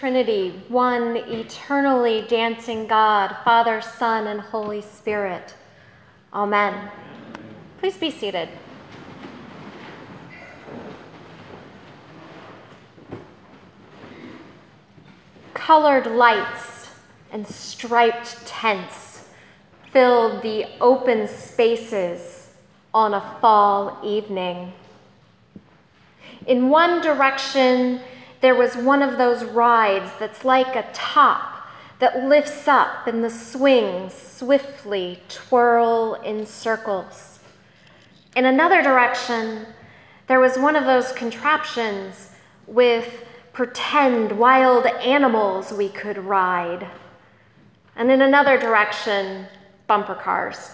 Trinity, one eternally dancing God, Father, Son, and Holy Spirit. Amen. Please be seated. Colored lights and striped tents filled the open spaces on a fall evening. In one direction, there was one of those rides that's like a top that lifts up and the swings swiftly twirl in circles. In another direction, there was one of those contraptions with pretend wild animals we could ride. And in another direction, bumper cars.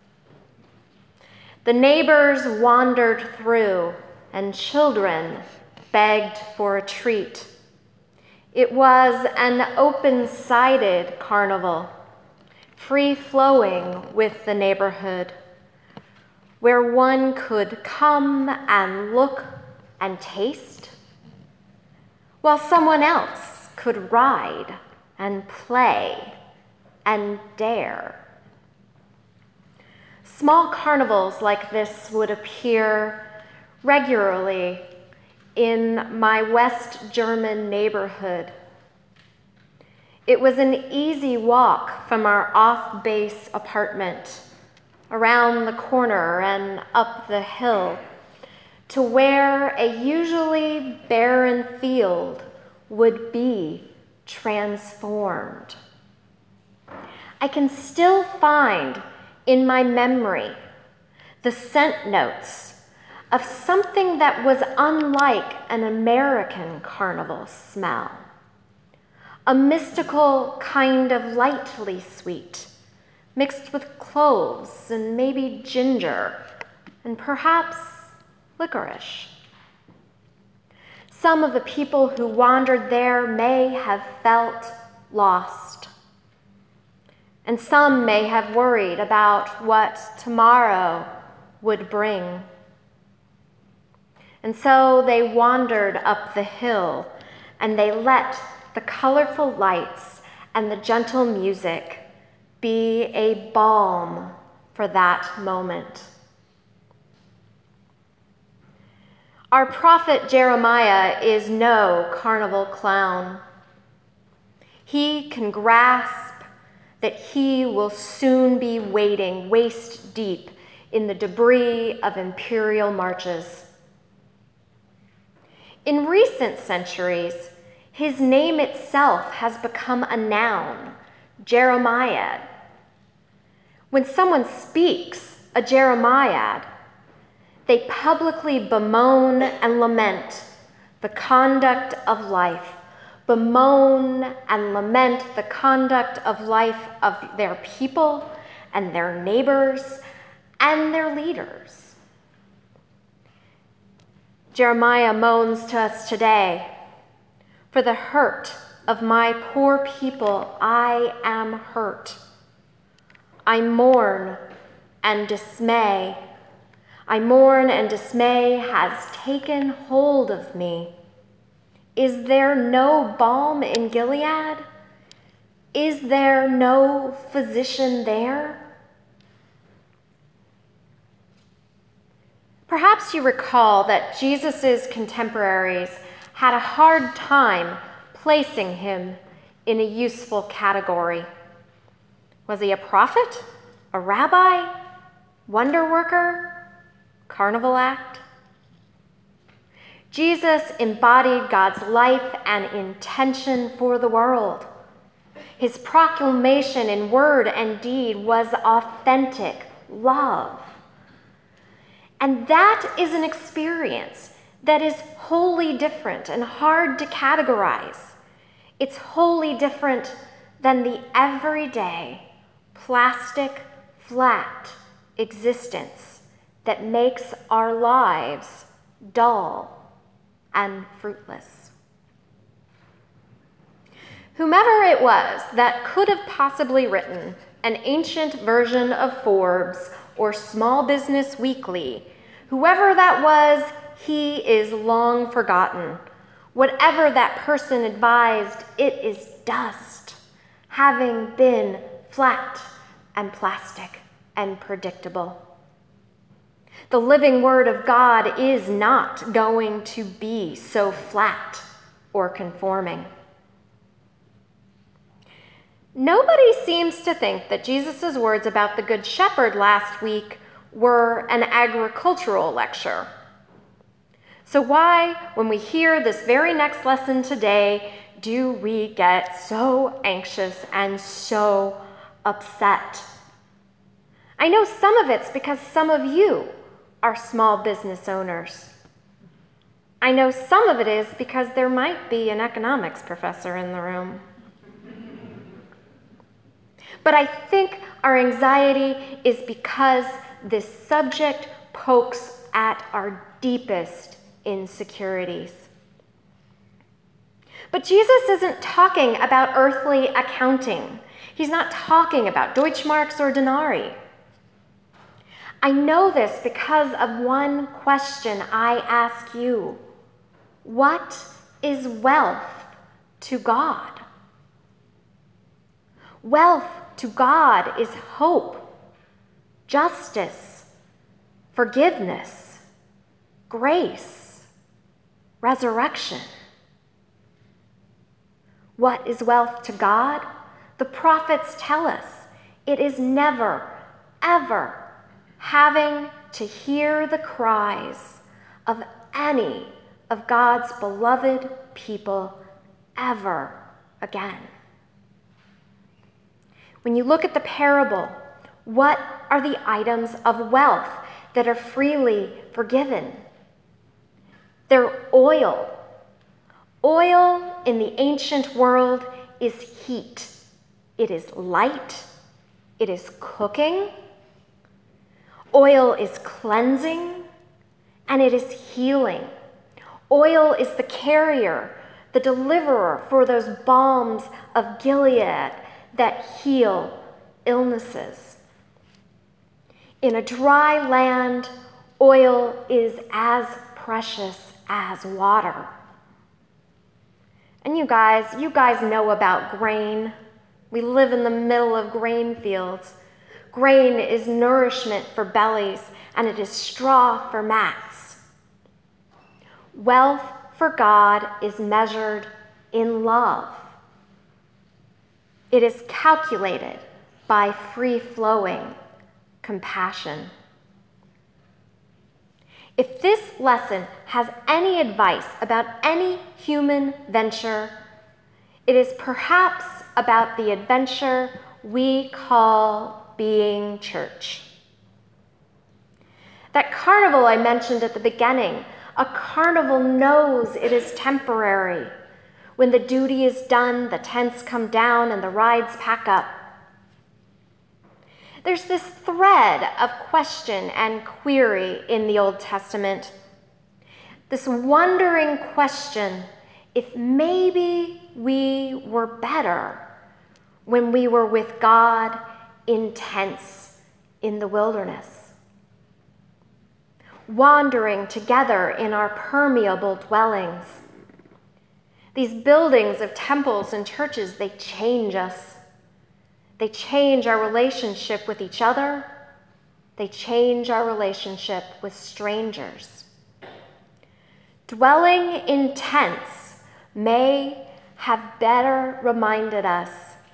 The neighbors wandered through, and children begged for a treat. It was an open-sided carnival, free-flowing with the neighborhood, where one could come and look and taste, while someone else could ride and play and dare. Small carnivals like this would appear regularly in my West German neighborhood. It was an easy walk from our off-base apartment, around the corner and up the hill, to where a usually barren field would be transformed. I can still find in my memory the scent notes of something that was unlike an American carnival smell. A mystical kind of lightly sweet, mixed with cloves and maybe ginger, and perhaps licorice. Some of the people who wandered there may have felt lost, and some may have worried about what tomorrow would bring. And so they wandered up the hill, and they let the colorful lights and the gentle music be a balm for that moment. Our prophet Jeremiah is no carnival clown. He can grasp that he will soon be wading waist deep in the debris of imperial marches. In recent centuries, his name itself has become a noun, Jeremiad. When someone speaks a Jeremiad, they publicly bemoan and lament the conduct of life, bemoan and lament the conduct of life of their people and their neighbors and their leaders. Jeremiah moans to us today, "For the hurt of my poor people, I am hurt. I mourn and dismay. I mourn and dismay has taken hold of me. Is there no balm in Gilead? Is there no physician there?" Perhaps you recall that Jesus' contemporaries had a hard time placing him in a useful category. Was he a prophet, a rabbi, wonder worker, carnival act? Jesus embodied God's life and intention for the world. His proclamation in word and deed was authentic love. And that is an experience that is wholly different and hard to categorize. It's wholly different than the everyday, plastic, flat existence that makes our lives dull and fruitless. Whomever it was that could have possibly written an ancient version of Forbes or Small Business Weekly, whoever that was, he is long forgotten, Whatever that person advised, it is dust, having been flat and plastic and predictable. The living word of God is not going to be so flat or conforming. Nobody seems to think that Jesus' words about the Good Shepherd last week were an agricultural lecture. So why, when we hear this very next lesson today, do we get so anxious and so upset? I know some of it's because some of you are small business owners. I know some of it is because there might be an economics professor in the room. But I think our anxiety is because this subject pokes at our deepest insecurities. But Jesus isn't talking about earthly accounting. He's not talking about Deutschmarks or denarii. I know this because of one question I ask you. What is wealth to God? Wealth to God is hope, justice, forgiveness, grace, resurrection. What is wealth to God? The prophets tell us it is never, ever having to hear the cries of any of God's beloved people ever again. When you look at the parable, what are the items of wealth that are freely forgiven? They're oil. Oil in the ancient world is heat. It is light. It is cooking. Oil is cleansing, and it is healing. Oil is the carrier, the deliverer for those balms of Gilead that heal illnesses. In a dry land, oil is as precious as water. And you guys know about grain. We live in the middle of grain fields. Grain is nourishment for bellies, and it is straw for mats. Wealth for God is measured in love. It is calculated by free-flowing compassion. If this lesson has any advice about any human venture, it is perhaps about the adventure we call being church. That carnival I mentioned at the beginning, a carnival knows it is temporary. When the duty is done, the tents come down and the rides pack up. There's this thread of question and query in the Old Testament. This wondering question if maybe we were better when we were with God in tents in the wilderness, wandering together in our permeable dwellings. These buildings of temples and churches, they change us. They change our relationship with each other. They change our relationship with strangers. Dwelling in tents may have better reminded us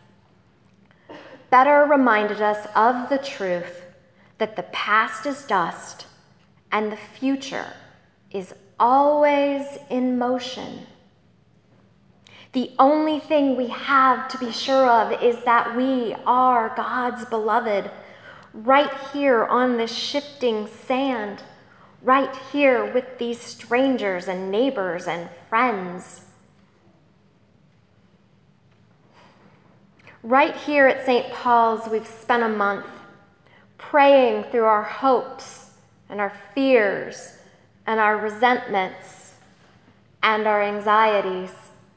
of the truth that the past is dust and the future is always in motion. The only thing we have to be sure of is that we are God's beloved, right here on this shifting sand, right here with these strangers and neighbors and friends. Right here at St. Paul's, we've spent a month praying through our hopes and our fears and our resentments and our anxieties.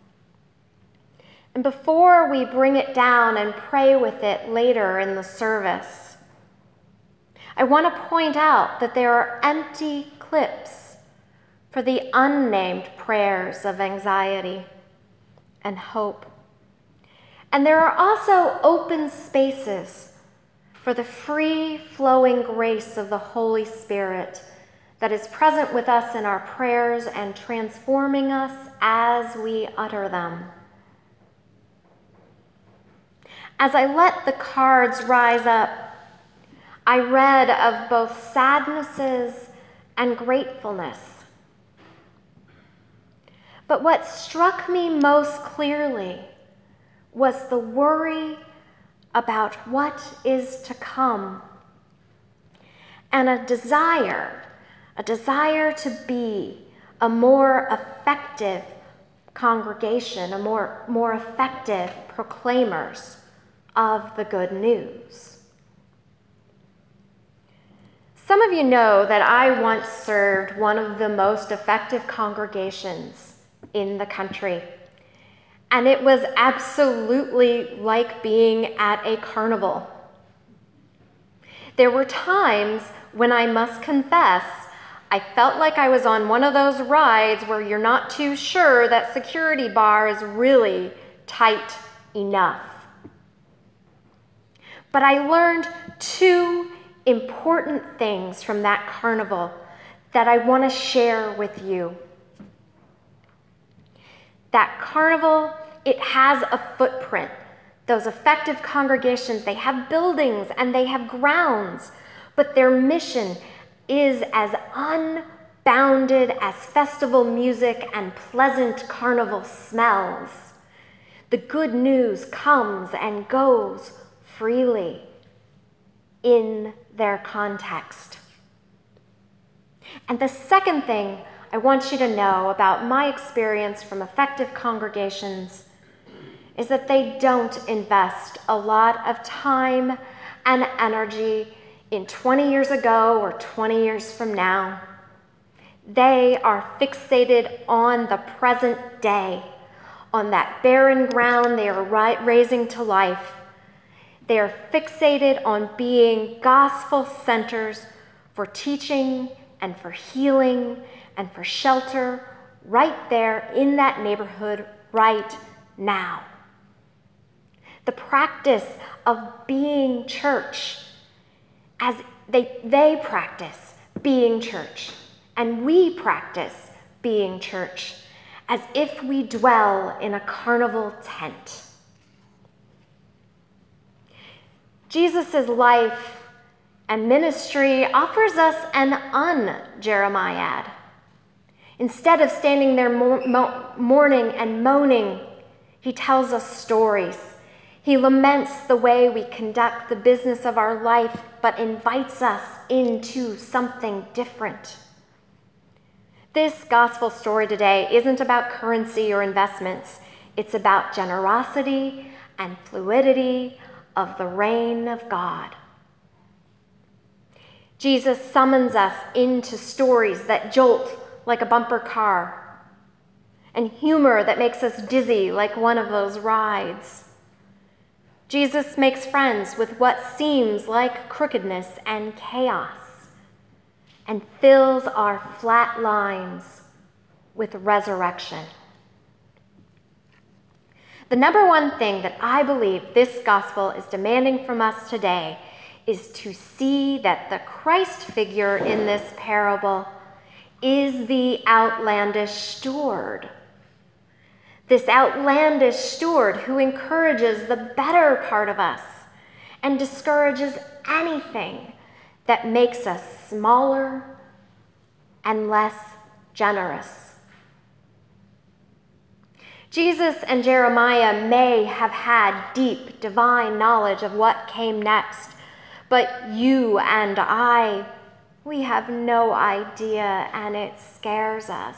And before we bring it down and pray with it later in the service, I want to point out that there are empty clips for the unnamed prayers of anxiety and hope. And there are also open spaces for the free-flowing grace of the Holy Spirit that is present with us in our prayers and transforming us as we utter them. As I let the cards rise up, I read of both sadnesses and gratefulness. But what struck me most clearly was the worry about what is to come and a desire to be a more effective congregation, a more effective proclaimers of the good news. Some of you know that I once served one of the most effective congregations in the country, and it was absolutely like being at a carnival. There were times when, I must confess, I felt like I was on one of those rides where you're not too sure that security bar is really tight enough. But I learned two important things from that carnival that I want to share with you. That carnival, it has a footprint. Those effective congregations, they have buildings and they have grounds, but their mission is as unbounded as festival music and pleasant carnival smells. The good news comes and goes freely in their context. And the second thing I want you to know about my experience from effective congregations is that they don't invest a lot of time and energy in 20 years ago or 20 years from now. They are fixated on the present day, on that barren ground they are raising to life. They are fixated on being gospel centers for teaching and for healing and for shelter right there in that neighborhood right now. The practice of being church, as they practice being church, and we practice being church as if we dwell in a carnival tent. Jesus' life and ministry offers us an un-Jeremiad. Instead of standing there mourning and moaning, he tells us stories. He laments the way we conduct the business of our life, but invites us into something different. This gospel story today isn't about currency or investments. It's about generosity and fluidity of the reign of God. Jesus summons us into stories that jolt like a bumper car, and humor that makes us dizzy like one of those rides. Jesus makes friends with what seems like crookedness and chaos, and fills our flat lines with resurrection. The number one thing that I believe this gospel is demanding from us today is to see that the Christ figure in this parable is the outlandish steward. This outlandish steward who encourages the better part of us and discourages anything that makes us smaller and less generous. Jesus and Jeremiah may have had deep divine knowledge of what came next, but you and I, we have no idea, and it scares us.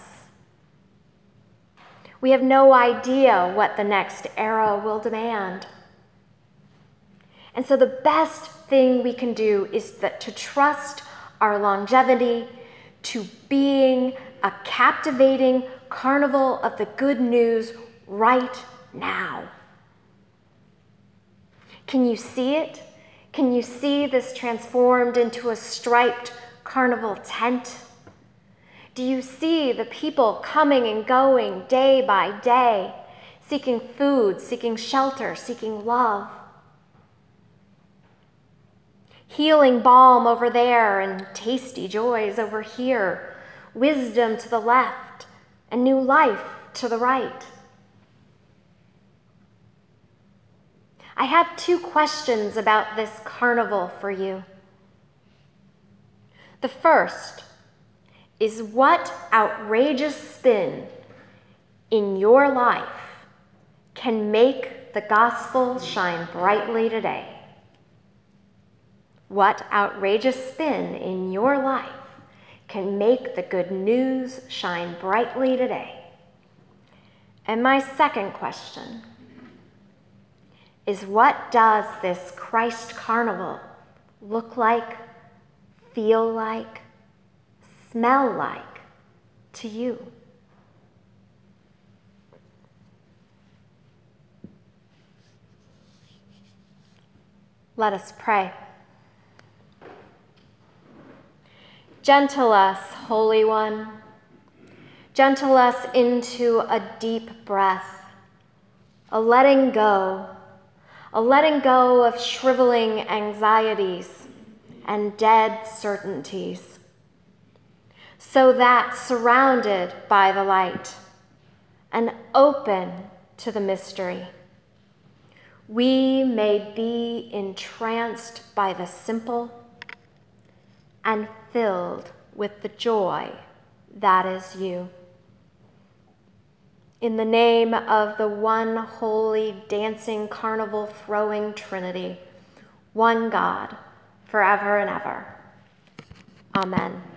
We have no idea what the next era will demand. And so the best thing we can do is to trust our longevity to being a captivating carnival of the good news right now. Can you see it? Can you see this transformed into a striped carnival tent? Do you see the people coming and going day by day, seeking food, seeking shelter, seeking love? Healing balm over there and tasty joys over here, wisdom to the left and new life to the right. I have 2 questions about this carnival for you. The first is, what outrageous spin in your life can make the gospel shine brightly today? What outrageous spin in your life can make the good news shine brightly today? And my second question is, what does this Christ Carnival look like, feel like, smell like to you? Let us pray. Gentle us, Holy One. Gentle us into a deep breath, a letting go of shriveling anxieties and dead certainties, so that, surrounded by the light and open to the mystery, we may be entranced by the simple and filled with the joy that is you. In the name of the one holy, dancing, carnival throwing Trinity, one God, forever and ever. Amen.